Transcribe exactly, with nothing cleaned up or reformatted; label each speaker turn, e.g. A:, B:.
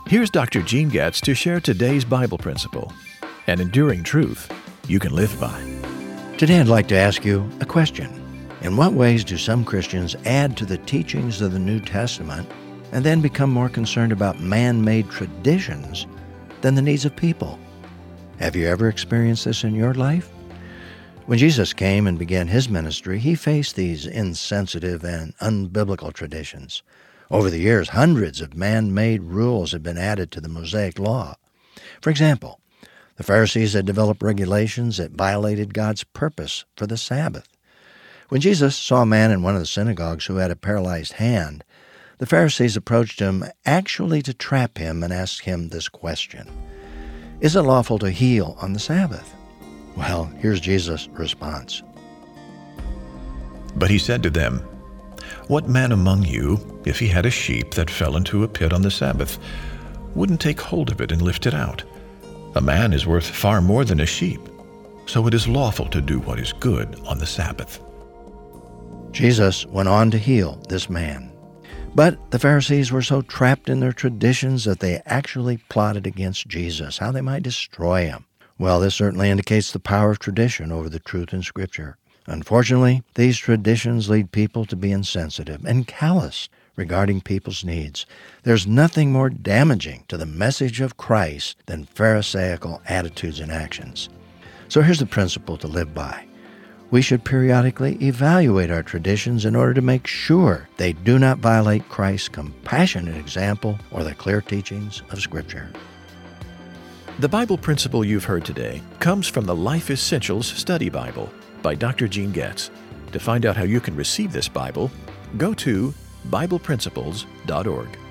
A: Here's Doctor Gene Getz to share today's Bible principle, an enduring truth you can live by.
B: Today I'd like to ask you a question. In what ways do some Christians add to the teachings of the New Testament and then become more concerned about man-made traditions than the needs of people? Have you ever experienced this in your life? When Jesus came and began his ministry, he faced these insensitive and unbiblical traditions. Over the years, hundreds of man-made rules have been added to the Mosaic Law. For example, the Pharisees had developed regulations that violated God's purpose for the Sabbath. When Jesus saw a man in one of the synagogues who had a paralyzed hand, the Pharisees approached him actually to trap him and ask him this question: "Is it lawful to heal on the Sabbath?" Well, here's Jesus' response.
A: But he said to them, "What man among you, if he had a sheep that fell into a pit on the Sabbath, wouldn't take hold of it and lift it out? A man is worth far more than a sheep. So it is lawful to do what is good on the Sabbath."
B: Jesus went on to heal this man. But the Pharisees were so trapped in their traditions that they actually plotted against Jesus, how they might destroy him. Well, this certainly indicates the power of tradition over the truth in Scripture. Unfortunately, these traditions lead people to be insensitive and callous regarding people's needs. There's nothing more damaging to the message of Christ than Pharisaical attitudes and actions. So here's the principle to live by. We should periodically evaluate our traditions in order to make sure they do not violate Christ's compassionate example or the clear teachings of Scripture.
A: The Bible principle you've heard today comes from the Life Essentials Study Bible by Doctor Gene Getz. To find out how you can receive this Bible, go to Bible Principles dot org.